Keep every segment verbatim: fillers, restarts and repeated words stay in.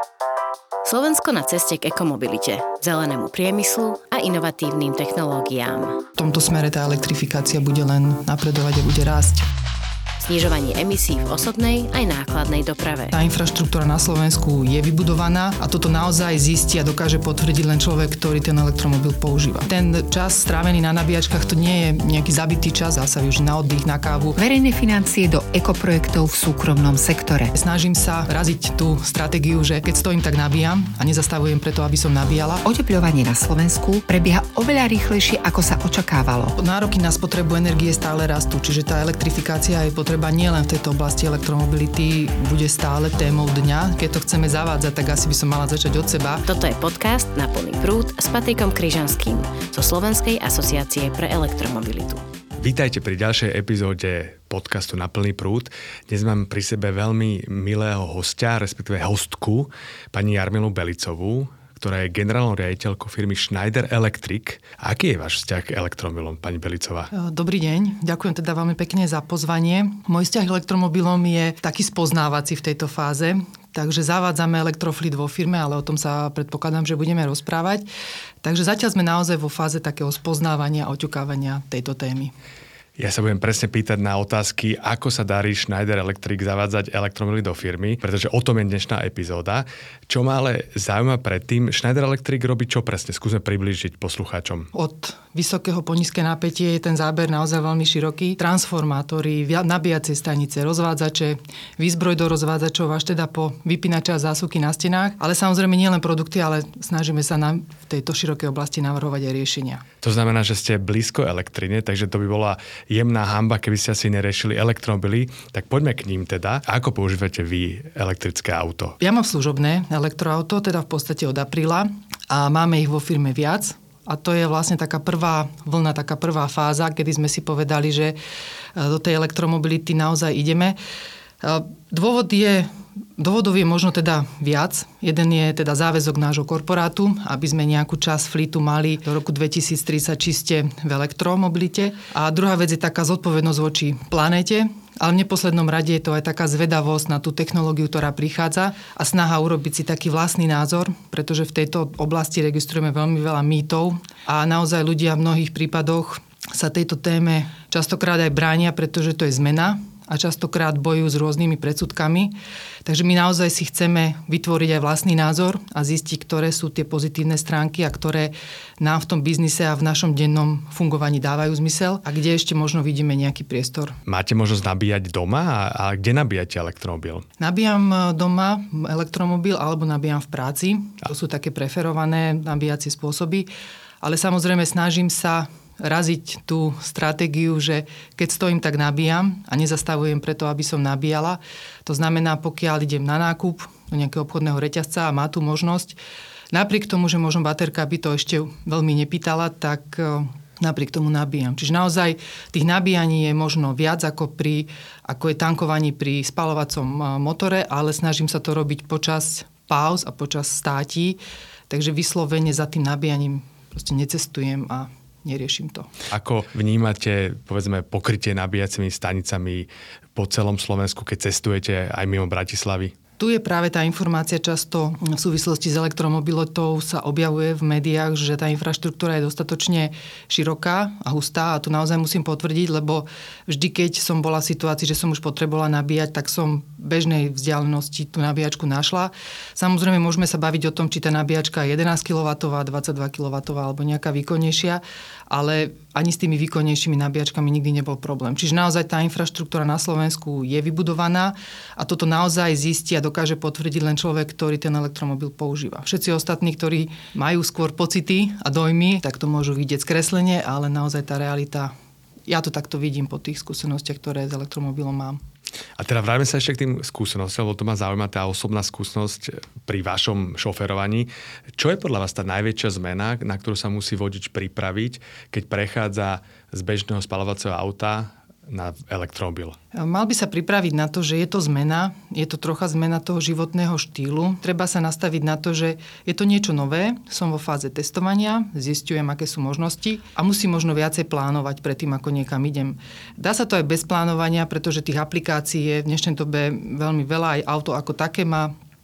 Slovensko na ceste k ekomobilite, zelenému priemyslu a inovatívnym technológiám. V tomto smere tá elektrifikácia bude len napredovať a bude rásť. Znižovanie emisí v osobnej aj nákladnej doprave. Tá infraštruktúra na Slovensku je vybudovaná a toto naozaj zistí a dokáže potvrdiť len človek, ktorý ten elektromobil používa. Ten čas strávený na nabíjačkách to nie je nejaký zabitý čas, dá sa využiť na oddych, na kávu. Verejné financie do ekoprojektov v súkromnom sektore. Snažím sa raziť tú stratégiu, že keď stojím, tak nabíjam a nezastavujem preto, aby som nabíjala. Otepľovanie na Slovensku prebieha oveľa rýchlejšie, ako sa očakávalo. Nároky na spotrebu energie stále rastú, čiže tá elektrifikácia je potreba nielen v tejto oblasti elektromobility bude stále témou dňa. Keď to chceme zavádzať, tak asi by som mala začať od seba. Toto je podcast Na plný prúd s Patrikom Kryžanským zo Slovenskej asociácie pre elektromobilitu. Vítajte pri ďalšej epizóde podcastu Na plný prúd. Dnes mám pri sebe veľmi milého hostia, respektíve hostku, pani Jarmilu Belicovú, ktorá je generálnou riaditeľkou firmy Schneider Electric. Aký je váš vzťah k elektromobilom, pani Belicová? Dobrý deň, ďakujem teda veľmi pekne za pozvanie. Môj vzťah k elektromobilom je taký spoznávací v tejto fáze, takže zavádzame elektroflit vo firme, ale o tom sa predpokladám, že budeme rozprávať. Takže zatiaľ sme naozaj vo fáze takého spoznávania a oťukávania tejto témy. Ja sa budem presne pýtať na otázky, ako sa darí Schneider Electric zavádzať elektromobily do firmy, pretože o tom je dnešná epizóda. Čo ma ale zaujíma predtým, Schneider Electric robí čo presne? Skúsme priblížiť poslucháčom. Od vysokého po nízke napätie je ten záber naozaj veľmi široký. Transformátory, nabíjacie stanice, rozvádzače, výzbroj do rozvádzačov až teda po vypínače a zásuvky na stenách. Ale samozrejme nie len produkty, ale snažíme sa na v tejto širokej oblasti navrhovať aj riešenia. To znamená, že ste blízko elektrine, takže to by bola jemná hanba, keby ste asi neriešili elektromobily. Tak poďme k ním teda. Ako používate vy elektrické auto? Ja mám služobné elektroauto, teda v podstate od apríla a máme ich vo firme viac. A to je vlastne taká prvá vlna, taká prvá fáza, kedy sme si povedali, že do tej elektromobility naozaj ideme. Dôvod je Dôvodov je možno teda viac. Jeden je teda záväzok nášho korporátu, aby sme nejakú časť fleetu mali do roku dvetisíctridsať čiste v elektromobilite. A druhá vec je taká zodpovednosť voči planéte, ale v neposlednom rade je to aj taká zvedavosť na tú technológiu, ktorá prichádza a snaha urobiť si taký vlastný názor, pretože v tejto oblasti registrujeme veľmi veľa mýtov a naozaj ľudia v mnohých prípadoch sa tejto téme častokrát aj bránia, pretože to je zmena a častokrát bojujú s rôznymi predsudkami. Takže my naozaj si chceme vytvoriť aj vlastný názor a zistiť, ktoré sú tie pozitívne stránky a ktoré nám v tom biznise a v našom dennom fungovaní dávajú zmysel a kde ešte možno vidíme nejaký priestor. Máte možnosť nabíjať doma a, a kde nabíjate elektromobil? Nabíjam doma elektromobil alebo nabíjam v práci. To sú také preferované nabíjacie spôsoby. Ale samozrejme snažím sa raziť tú stratégiu, že keď stojím, tak nabíjam a nezastavujem preto, aby som nabíjala. To znamená, pokiaľ idem na nákup do nejakého obchodného reťazca a má tu možnosť, napriek tomu, že možno baterka by to ešte veľmi nepýtala, tak napriek tomu nabíjam. Čiže naozaj tých nabíjaní je možno viac ako, pri, ako je tankovaní pri spaľovacom motore, ale snažím sa to robiť počas pauz a počas státí, takže vyslovene za tým nabíjaním proste necestujem a neriešim to. Ako vnímate, povedzme, pokrytie nabíjacími stanicami po celom Slovensku, keď cestujete aj mimo Bratislavy? Tu je práve tá informácia často v súvislosti s elektromobilitou sa objavuje v médiách, že tá infraštruktúra je dostatočne široká a hustá a tu naozaj musím potvrdiť, lebo vždy, keď som bola v situácii, že som už potrebovala nabíjať, tak som v bežnej vzdialenosti tú nabíjačku našla. Samozrejme, môžeme sa baviť o tom, či tá nabíjačka je jedenásť kilowattov, dvadsaťdva kilowattov alebo nejaká výkonnejšia, ale ani s tými výkonnejšími nabíjačkami nikdy nebol problém. Čiže naozaj tá infraštruktúra na Slovensku je vybudovaná a toto naozaj zistí a dokáže potvrdiť len človek, ktorý ten elektromobil používa. Všetci ostatní, ktorí majú skôr pocity a dojmy, tak to môžu vidieť skreslenie, ale naozaj tá realita, ja to takto vidím po tých skúsenostiach, ktoré s elektromobilom mám. A teda vráťme sa ešte k tým skúsenostiam, lebo to ma zaujíma tá osobná skúsenosť pri vašom šoferovaní. Čo je podľa vás tá najväčšia zmena, na ktorú sa musí vodič pripraviť, keď prechádza z bežného spaľovacieho auta na elektromobil? Mal by sa pripraviť na to, že je to zmena, je to trocha zmena toho životného štýlu. Treba sa nastaviť na to, že je to niečo nové, som vo fáze testovania, zistujem, aké sú možnosti a musím možno viacej plánovať predtým, ako niekam idem. Dá sa to aj bez plánovania, pretože tých aplikácií je v dnešnej dobe veľmi veľa, aj auto ako také má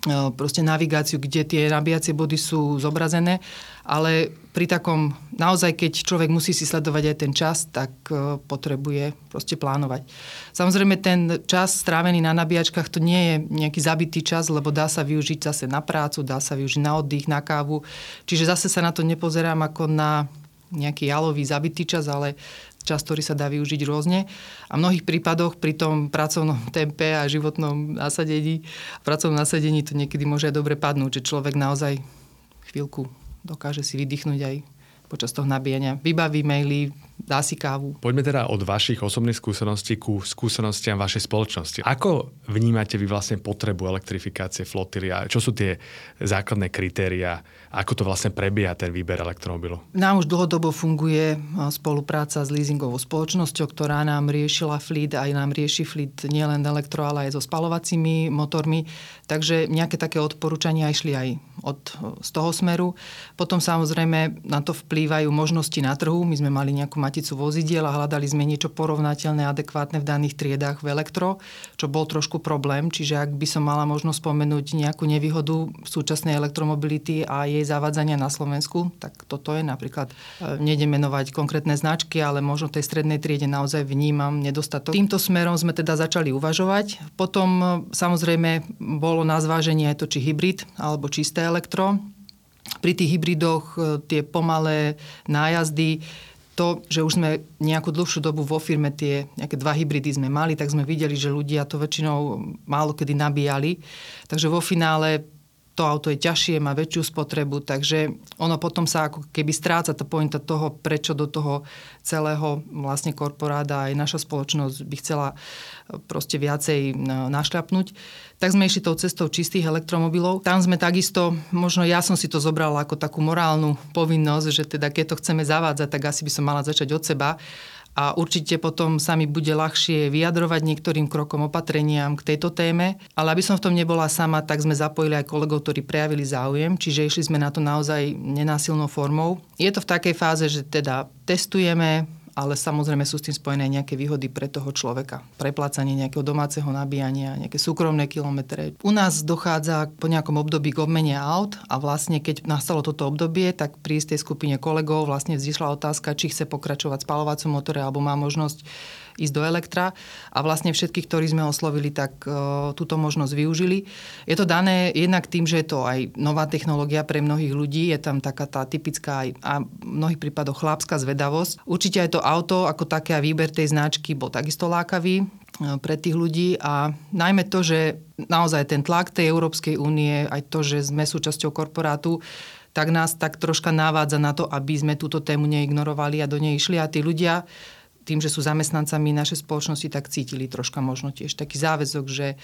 proste navigáciu, kde tie nabíjacie body sú zobrazené, ale pri takom, naozaj keď človek musí si sledovať aj ten čas, tak potrebuje proste plánovať. Samozrejme ten čas strávený na nabíjačkách to nie je nejaký zabitý čas, lebo dá sa využiť zase na prácu, dá sa využiť na oddych, na kávu. Čiže zase sa na to nepozerám ako na nejaký jalový zabitý čas, ale čas, ktorý sa dá využiť rôzne. A v mnohých prípadoch pri tom pracovnom tempe a životnom nasadení, pracovnom nasadení to niekedy môže aj dobre padnúť, že človek naozaj chvíľku dokáže si vydýchnuť aj počas toho nabíjania. Vybaví maily, dá si kávu. Poďme teda od vašich osobných skúseností ku skúsenostiam vašej spoločnosti. Ako vnímate vy vlastne potrebu elektrifikácie flotily a čo sú tie základné kritériá? Ako to vlastne prebieha ten výber elektromobilu? Nám už dlhodobo funguje spolupráca s leasingovou spoločnosťou, ktorá nám riešila fleet, aj nám rieši fleet nielen elektro, ale aj so spaľovacími motormi. Takže nejaké také odporúčania išli aj od, z toho smeru. Potom samozrejme na to vplývajú možnosti na trhu. My sme mali nejakú maticu vozidiel a hľadali sme niečo porovnateľné, adekvátne v daných triedách v elektro, čo bol trošku problém. Čiže ak by som mala možnosť spomenúť nejakú nevýhodu súčasnej elektromobility a jej zavádzania na Slovensku, tak toto je napríklad, nejdem menovať konkrétne značky, ale možno tej strednej triede naozaj vnímam nedostatok. Týmto smerom sme teda začali uvažovať. Potom samozrejme bolo na zváženie aj to, či hybrid alebo čisté elektro. Pri tých hybridoch tie pomalé nájazdy, to, že už sme nejakú dlhšiu dobu vo firme tie nejaké dva hybridy sme mali, tak sme videli, že ľudia to väčšinou málo kedy nabíjali. Takže vo finále to auto je ťažšie, má väčšiu spotrebu, takže ono potom sa ako keby stráca tá pointa toho, prečo do toho celého vlastne korporáda aj naša spoločnosť by chcela proste viacej našľapnúť. Tak sme išli tou cestou čistých elektromobilov. Tam sme takisto, možno ja som si to zobrala ako takú morálnu povinnosť, že teda keď to chceme zavádzať, tak asi by som mala začať od seba. A určite potom sa mi bude ľahšie vyjadrovať niektorým krokom, opatreniam k tejto téme. Ale aby som v tom nebola sama, tak sme zapojili aj kolegov, ktorí prejavili záujem, čiže išli sme na to naozaj nenásilnou formou. Je to v takej fáze, že teda testujeme, ale samozrejme sú s tým spojené nejaké výhody pre toho človeka. Preplácanie nejakého domáceho nabíjania, nejaké súkromné kilometre. U nás dochádza po nejakom období k obmene aut a vlastne keď nastalo toto obdobie, tak pri istej skupine kolegov vlastne vzýšla otázka, či chce pokračovať v spaľovacom motore alebo má možnosť ísť do elektra a vlastne všetkých, ktorí sme oslovili, tak uh, túto možnosť využili. Je to dané jednak tým, že je to aj nová technológia pre mnohých ľudí, je tam taká tá typická aj a v mnohých prípadoch chlapská zvedavosť. Určite aj to auto ako také a výber tej značky bol takisto lákavý uh, pre tých ľudí a najmä to, že naozaj ten tlak tej Európskej únie, aj to, že sme súčasťou korporátu, tak nás tak troška navádza na to, aby sme túto tému neignorovali a do nej išli a tí ľudia tým, že sú zamestnancami našej spoločnosti, tak cítili troška možno tiež taký záväzok, že,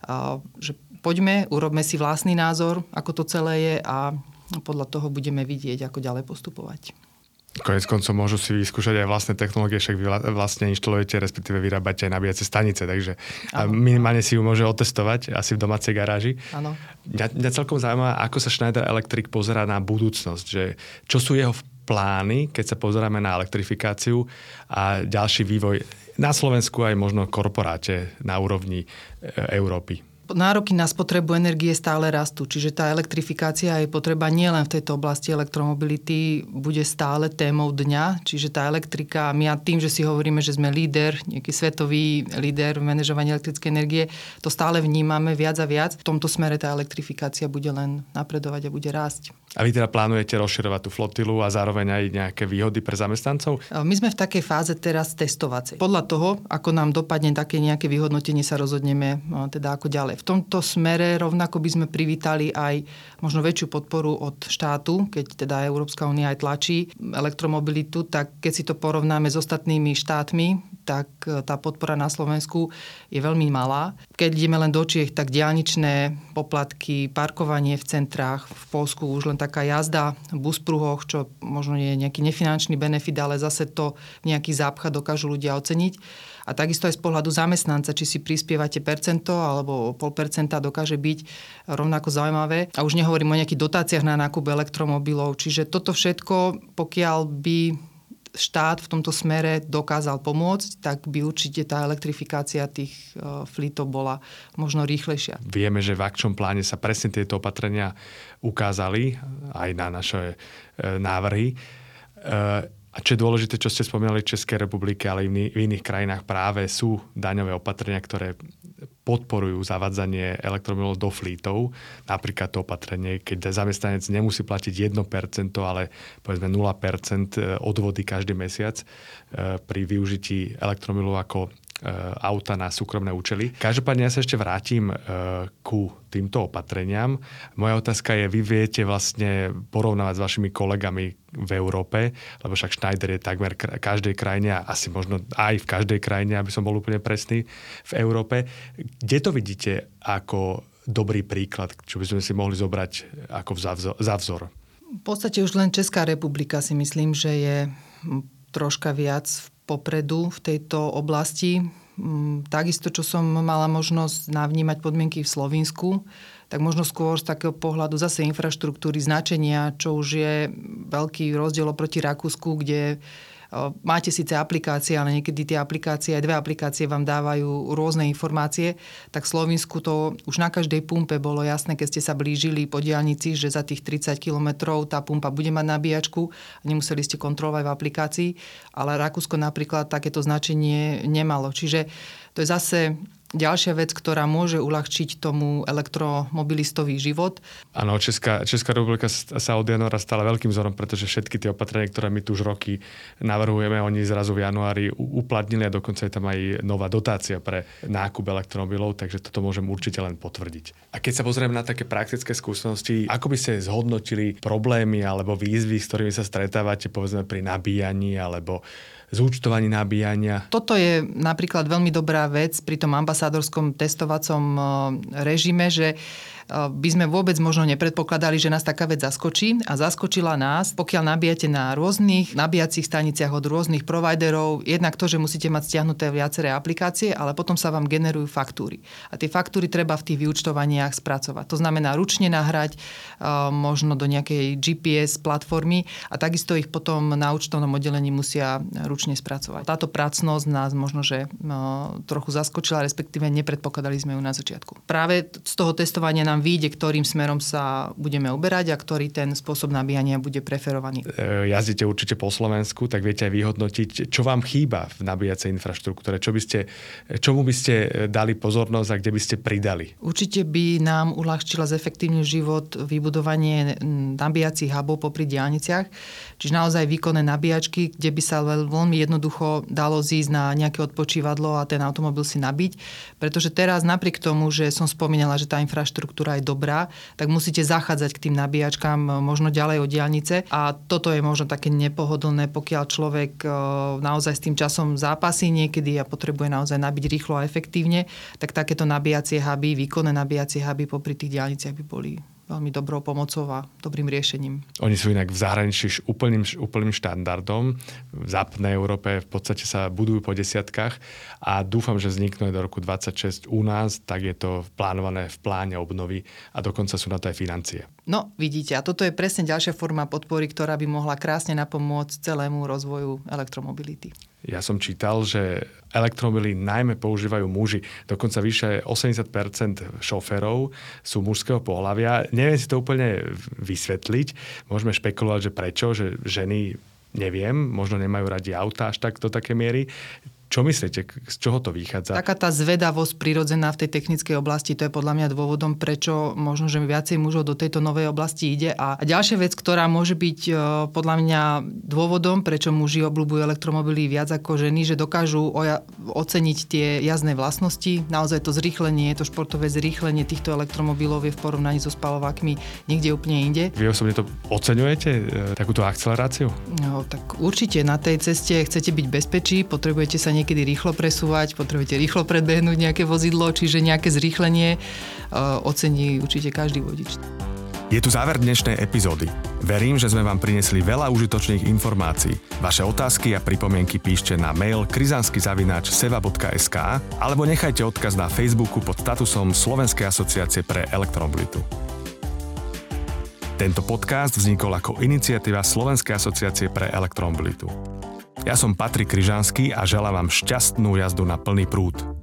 že poďme, urobme si vlastný názor, ako to celé je a podľa toho budeme vidieť, ako ďalej postupovať. Konec koncov môžu si vyskúšať aj vlastné technológie, však vy vlastne inštalujete, respektíve vyrábate aj nabíjacie stanice, takže ano. Minimálne si ju môže otestovať asi v domácej garáži. Áno. Mňa, mňa celkom zaujíma, ako sa Schneider Electric pozerá na budúcnosť, že čo sú jeho plány, keď sa pozeráme na elektrifikáciu a ďalší vývoj na Slovensku aj možno korporáte na úrovni Európy. Nároky na spotrebu energie stále rastú, čiže tá elektrifikácia je potreba nielen v tejto oblasti elektromobility, bude stále témou dňa, čiže tá elektrika, my tým, že si hovoríme, že sme líder, nejaký svetový líder v manažovaní elektrickej energie, to stále vnímame viac a viac. V tomto smere tá elektrifikácia bude len napredovať a bude rásť. A vy teda plánujete rozširovať tú flotilu a zároveň aj nejaké výhody pre zamestnancov? My sme v takej fáze teraz testovacej. Podľa toho, ako nám dopadne také nejaké vyhodnotenie, sa rozhodneme teda ako ďalej. V tomto smere rovnako by sme privítali aj možno väčšiu podporu od štátu, keď teda Európska únia aj tlačí elektromobilitu, tak keď si to porovnáme s ostatnými štátmi, tak tá podpora na Slovensku je veľmi malá. Keď ideme len do Čiech, tak diaľničné poplatky, parkovanie v centrách, v Poľsku už len taká jazda v buspruhoch, čo možno nie je nejaký nefinančný benefit, ale zase to nejaký zápcha dokážu ľudia oceniť. A takisto aj z pohľadu zamestnanca, či si prispievate percento alebo pol percenta, dokáže byť rovnako zaujímavé. A už nehovorím o nejakých dotáciách na nákup elektromobilov. Čiže toto všetko, pokiaľ by štát v tomto smere dokázal pomôcť, tak by určite tá elektrifikácia tých flítov bola možno rýchlejšia. Vieme, že v akčnom pláne sa presne tieto opatrenia ukázali aj na naše návrhy. A čo je dôležité, čo ste spomínali v Českej republike, ale i v iných krajinách práve sú daňové opatrenia, ktoré podporujú zavádzanie elektromobilov do flítov. Napríklad to opatrenie, keď zamestnanec nemusí platiť jedno percento, ale povedzme nula percent odvody každý mesiac pri využití elektromobilov ako auta na súkromné účely. Každopádne ja sa ešte vrátim ku týmto opatreniam. Moja otázka je, vy viete vlastne porovnávať s vašimi kolegami v Európe, lebo však Schneider je takmer v každej krajine a asi možno aj v každej krajine, aby som bol úplne presný, v Európe. Kde to vidíte ako dobrý príklad, čo by sme si mohli zobrať ako za vzor? V podstate už len Česká republika si myslím, že je troška viac v popredu v tejto oblasti. Takisto, čo som mala možnosť navnímať podmienky v Slovinsku, tak možno skôr z takého pohľadu zase infraštruktúry, značenia, čo už je veľký rozdiel oproti Rakúsku, kde máte síce aplikácie, ale niekedy tie aplikácie, aj dve aplikácie vám dávajú rôzne informácie, tak v Slovensku to už na každej pumpe bolo jasné, keď ste sa blížili po diaľnici, že za tých tridsať kilometrov tá pumpa bude mať nabíjačku a nemuseli ste kontrolovať v aplikácii, ale Rakúsko napríklad takéto značenie nemalo. Čiže to je zase ďalšia vec, ktorá môže uľahčiť tomu elektromobilistový život. Áno, Česká, Česká republika sa od januára stala veľkým vzorom, pretože všetky tie opatrenia, ktoré my tu už roky navrhujeme, oni zrazu v januári uplatnili a dokonca je tam aj nová dotácia pre nákup elektromobilov, takže toto môžem určite len potvrdiť. A keď sa pozrieme na také praktické skúsenosti, ako by ste zhodnotili problémy alebo výzvy, s ktorými sa stretávate, povedzme pri nabíjaní alebo zúčtovaní nabíjania? Toto je napríklad veľmi dobrá vec pri tom ambasádorskom testovacom režime, že by sme vôbec možno nepredpokladali, že nás taká vec zaskočí a zaskočila nás, pokiaľ nabíjate na rôznych nabíjacích staniciach od rôznych providerov, jednak to, že musíte mať stiahnuté viaceré aplikácie, ale potom sa vám generujú faktúry. A tie faktúry treba v tých vyúčtovaniach spracovať. To znamená ručne nahrať možno do nejakej G P S platformy a takisto ich potom na účtovnom oddelení musia ručne spracovať. Táto pracnosť nás možno, že trochu zaskočila, respektíve nepredpokladali sme ju na začiatku. Práve z toho testovania nám vyjde, ktorým smerom sa budeme uberať a ktorý ten spôsob nabíjania bude preferovaný. Jazdíte určite po Slovensku, tak viete aj vyhodnotiť, čo vám chýba v nabíjacej infraštruktúre, čo by ste, čomu by ste dali pozornosť a kde by ste pridali? Určite by nám uľahčila zefektívny život vybudovanie nabíjacích hubov popri diaľniciach, čiže naozaj výkonné nabíjačky, kde by sa veľmi jednoducho dalo zísť na nejaké odpočívadlo a ten automobil si nabiť, pretože teraz napriek tomu, že som spomínala, že tá infraštruktúra je dobrá, tak musíte zachádzať k tým nabíjačkám možno ďalej od diaľnice a toto je možno také nepohodlné, pokiaľ človek naozaj s tým časom zápasí niekedy a potrebuje naozaj nabiť rýchlo a efektívne, tak takéto nabíjacie huby, výkonné nabíjacie huby popri tých diaľniciach by boli veľmi dobrou pomocou a dobrým riešením. Oni sú inak v zahraničí úplným, úplným štandardom. V západnej Európe v podstate sa budujú po desiatkách a dúfam, že vzniknú aj do roku dvadsaťšesť u nás, tak je to plánované v pláne obnovy a dokonca sú na to aj financie. No, vidíte, a toto je presne ďalšia forma podpory, ktorá by mohla krásne napomôcť celému rozvoju elektromobility. Ja som čítal, že elektromobily najmä používajú muži. Dokonca vyše osemdesiat percent šoférov sú mužského pohlavia. Neviem si to úplne vysvetliť. Môžeme špekulovať, že prečo, že ženy, neviem, možno nemajú radi auta až tak do také miery. Čo myslíte? Z čoho to vychádza? Taká tá zvedavosť prirodzená v tej technickej oblasti, to je podľa mňa dôvodom, prečo možno, že viacej mužov do tejto novej oblasti ide. A ďalšia vec, ktorá môže byť podľa mňa dôvodom, prečo muži obľúbujú elektromobily viac ako ženy, že dokážu oja- oceniť tie jazdné vlastnosti. Naozaj to zrýchlenie, to športové zrýchlenie týchto elektromobilov je v porovnaní so spaľovákmi niekde úplne inde. Vy osobne to oceňujete, takúto akceleráciu? No, tak určite na tej ceste chcete byť bezpečí, potrebujete sa niekedy rýchlo presúvať, potrebujete rýchlo predbehnúť nejaké vozidlo, čiže nejaké zrýchlenie uh, ocení určite každý vodič. Je tu záver dnešnej epizódy. Verím, že sme vám priniesli veľa užitočných informácií. Vaše otázky a pripomienky píšte na mail krizansky zavináč seva bodka es ká alebo nechajte odkaz na Facebooku pod statusom Slovenskej asociácie pre elektromobilitu. Tento podcast vznikol ako iniciatíva Slovenskej asociácie pre elektromobilitu. Ja som Patrik Kryžanský a želám vám šťastnú jazdu na plný prúd.